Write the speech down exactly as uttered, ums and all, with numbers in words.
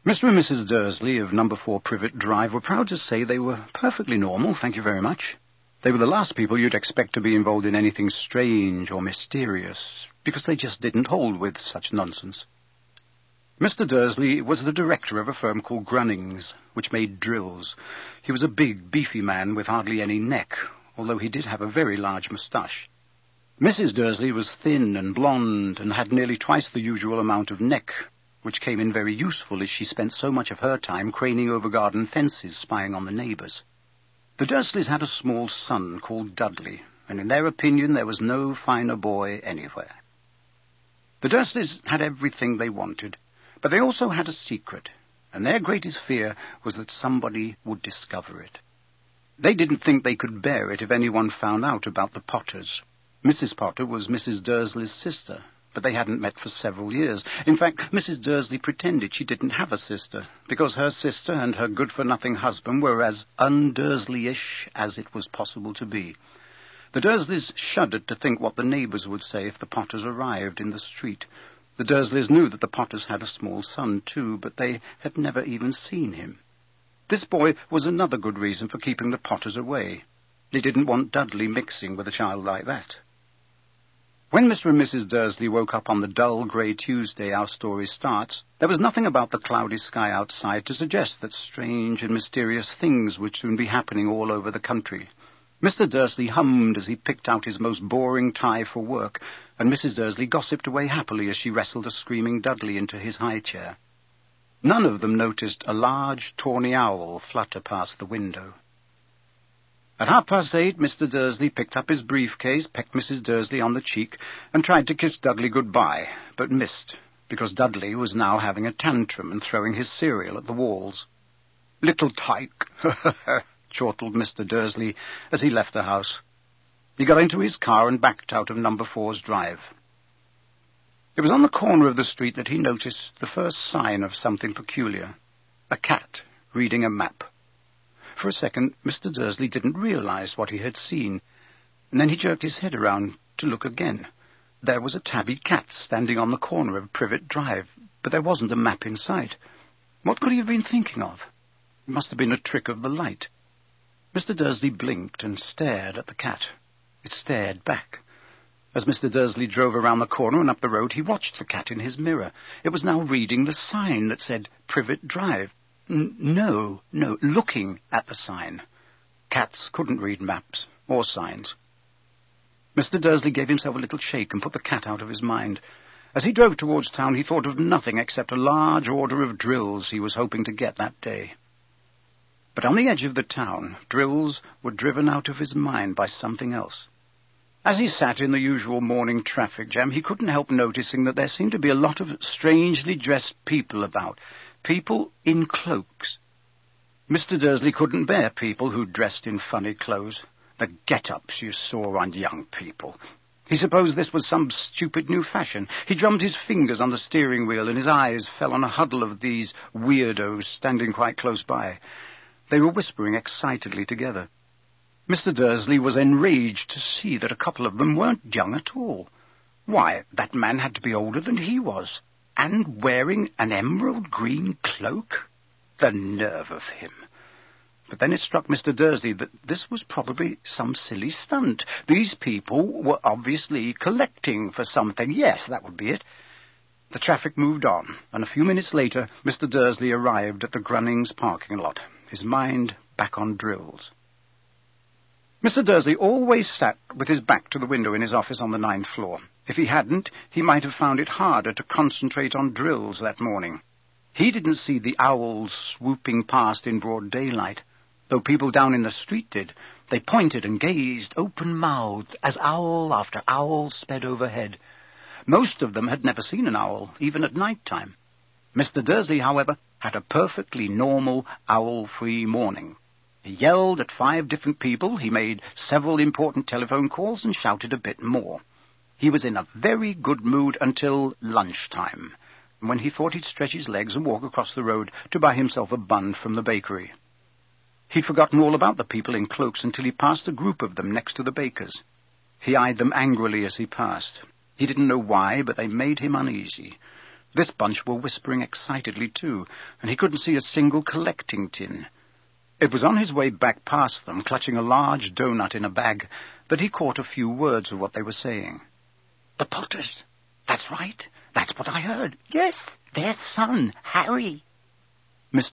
Mister and Missus Dursley of number four Privet Drive were proud to say they were perfectly normal, thank you very much. They were the last people you'd expect to be involved in anything strange or mysterious, because they just didn't hold with such nonsense. Mister Dursley was the director of a firm called Grunnings, which made drills. He was a big, beefy man with hardly any neck, although he did have a very large moustache. Missus Dursley was thin and blonde and had nearly twice the usual amount of neck, which came in very useful as she spent so much of her time craning over garden fences spying on the neighbours. The Dursleys had a small son called Dudley, and in their opinion there was no finer boy anywhere. The Dursleys had everything they wanted, but they also had a secret, and their greatest fear was that somebody would discover it. They didn't think they could bear it if anyone found out about the Potters. Missus Potter was Missus Dursley's sister, but they hadn't met for several years. In fact, Missus Dursley pretended she didn't have a sister, because her sister and her good-for-nothing husband were as un-Dursley-ish as it was possible to be. The Dursleys shuddered to think what the neighbours would say if the Potters arrived in the street. The Dursleys knew that the Potters had a small son, too, but they had never even seen him. This boy was another good reason for keeping the Potters away. They didn't want Dudley mixing with a child like that. When Mister and Missus Dursley woke up on the dull grey Tuesday our story starts, there was nothing about the cloudy sky outside to suggest that strange and mysterious things would soon be happening all over the country. Mister Dursley hummed as he picked out his most boring tie for work, and Missus Dursley gossiped away happily as she wrestled a screaming Dudley into his high chair. None of them noticed a large, tawny owl flutter past the window. At half past eight, Mister Dursley picked up his briefcase, pecked Missus Dursley on the cheek, and tried to kiss Dudley goodbye, but missed, because Dudley was now having a tantrum and throwing his cereal at the walls. "Little tyke," chortled Mister Dursley as he left the house. He got into his car and backed out of number four's drive. It was on the corner of the street that he noticed the first sign of something peculiar. A cat reading a map. For a second, Mister Dursley didn't realize what he had seen, and then he jerked his head around to look again. There was a tabby cat standing on the corner of Privet Drive, but there wasn't a map in sight. What could he have been thinking of? It must have been a trick of the light. Mister Dursley blinked and stared at the cat. It stared back. As Mister Dursley drove around the corner and up the road, he watched the cat in his mirror. It was now reading the sign that said Privet Drive. N- no, no, looking at the sign. Cats couldn't read maps or signs. Mister Dursley gave himself a little shake and put the cat out of his mind. As he drove towards town, he thought of nothing except a large order of drills he was hoping to get that day. But on the edge of the town, drills were driven out of his mind by something else. As he sat in the usual morning traffic jam, he couldn't help noticing that there seemed to be a lot of strangely dressed people about. People in cloaks. Mister Dursley couldn't bear people who dressed in funny clothes. The get-ups you saw on young people. He supposed this was some stupid new fashion. He drummed his fingers on the steering wheel, and his eyes fell on a huddle of these weirdos standing quite close by. They were whispering excitedly together. Mister Dursley was enraged to see that a couple of them weren't young at all. Why, that man had to be older than he was. And wearing an emerald green cloak? The nerve of him. But then it struck Mister Dursley that this was probably some silly stunt. These people were obviously collecting for something. Yes, that would be it. The traffic moved on, and a few minutes later, Mister Dursley arrived at the Grunnings parking lot, his mind back on drills. Mister Dursley always sat with his back to the window in his office on the ninth floor. If he hadn't, he might have found it harder to concentrate on drills that morning. He didn't see the owls swooping past in broad daylight, though people down in the street did. They pointed and gazed open-mouthed as owl after owl sped overhead. Most of them had never seen an owl, even at night time. Mister Dursley, however, had a perfectly normal owl-free morning. He yelled at five different people, he made several important telephone calls, and shouted a bit more. He was in a very good mood until lunchtime, when he thought he'd stretch his legs and walk across the road to buy himself a bun from the bakery. He'd forgotten all about the people in cloaks until he passed a group of them next to the baker's. He eyed them angrily as he passed. He didn't know why, but they made him uneasy. This bunch were whispering excitedly, too, and he couldn't see a single collecting tin. It was on his way back past them, clutching a large doughnut in a bag, that he caught a few words of what they were saying. The Potters. That's right. That's what I heard. Yes, their son, Harry.